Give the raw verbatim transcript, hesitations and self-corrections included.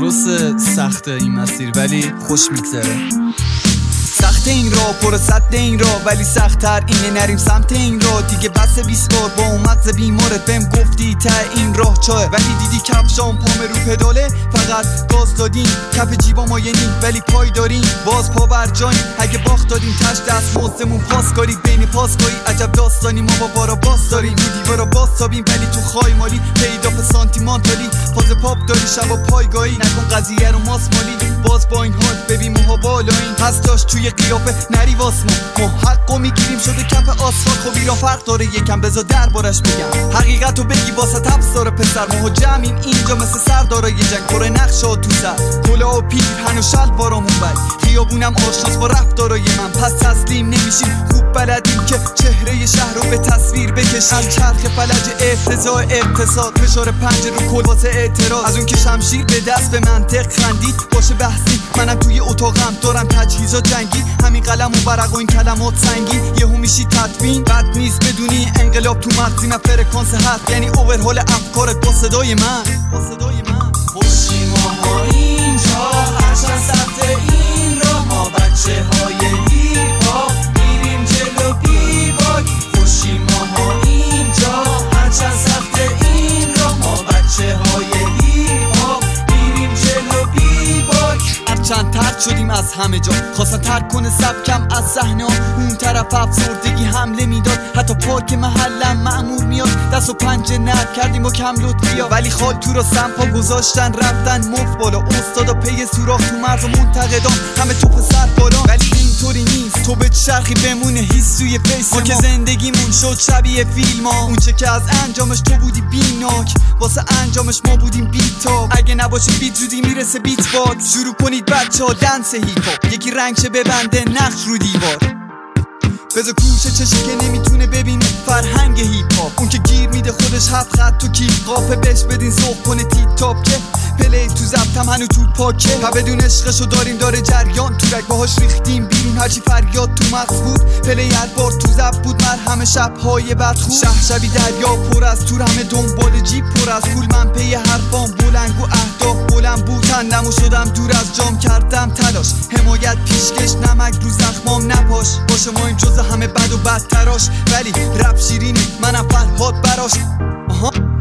درسته سخته این مسیر ولی خوش میگذره. سخت این راه پر صد این راه ولی سخت‌تر اینه نریم سمت این راه دیگه. بس بیست بار با اون مغز بیمارت بهم گفتی ته این راه چاه، ولی دیدی کفشام پام رو پداله فقط گاز دادیم کف جیبا ما یه نیم ولی پای داریم باز پا بر جاییم. اگه باخت دادیم تش دست مزدمون پاس کاری بین پاس کاری عجب داستانی ما با بارا باس داریم. این دیوارا باز تابیم ولی تو خای مالی پیدا به سانتیمانتالی فاز پاپ داری شبا پایگاهی نکن قضیه رو ماس مالی. باز با این حال ببین موها بالاییم هست داشت توی قیافه نری واسمون ما حقو میگیریم شده کف آسفالت. خب ایران فرق داره یکم بذار دربارش بگم حقیقتو بگی واسه تبس داره پسر. ماها جمعیم اینجا مثل سردارای جنگ پر نقشا تو سر کلا و پیرهن و شلوارامون بد خیابونم آشناس با رفتارای من. پس تسلیم نمیشیم خوب بلدیم که چهره شهر رو به تصویر بکشیم. از چرخ فلج اقتضاء اقتصاد فشار پنجه رو کل واسه اعتراض از اون که شمشیر به دست به منطق خندید باشه بحثی. منم توی اتاقم دارم تجهیزات جنگی همین قلم و برق و این کلمات سنگی یهو میشی تدوین بد نیست بدونی انقلاب تو مغزی من فرکانس هست یعنی اوورهال افکارت با صدای من با صدای من. خوشی ماها اینجا هرچند سخت این راه ما بچه های هیپ هاپ میریم جلو بی باک. خوشی ماها اینجا هرچند سخت این راه ما بچه های هیپ هاپ میریم جلو بی باک. هرچند ترد شدیم از همه جا خواستن ترک کنه سبکم از صحنه ها اون طرف افسردگی حمله میداد حتی پارک محلم مأمور میاد دست و پنجه نرد کردیم با کم لطفیا ولی خال تو رو سمپا گذاشتن رفتن مفت بالا. استادا پی سوراخ تو مرد و منتقدان همه تو پسر بالا ولی اینطوری نیست تو به چرخی بمونه هیس توی فیس ما که زندگیمون شد شبیه فیلم ها. اون چه که از انجامش تو بودی بیناک واسه انجامش ما بودیم بیتاب. اگه نباشه بیت زودی میرسه بیت باکس. شروع کنید بچه ها دنس هیپ هاپ یکی رنگشه ببنده نقش رو دیوار بذار کوشه چشی که نمیتونه ببینه فرهنگ هیپ هاپ. اون که گیر میده خودش هفت خط تو کیف قافه بهش بدین ذوق کنه تیپ تاپ که پلی تو زبطم هنو تو پاکه و بدون عشقشو داریم داره جریان تو رگ باهاش ریختیم بیرون هرچی فریاد تو مغز بود. پلی هر بار تو زب بود مرهم شبهای بدخون شهر شبی دریا پر از تور همه دنبال جیب پر از پول من پی حرفام بلنگ و اهداف بلند بود. تندمو شدم دور از جام کردم تلاش حمایت پیشکش نمک رو زخمام نپاش باشه ما این جز همه بد و بدتراش ولی رپ شیرینه منم فرهاد براش. آها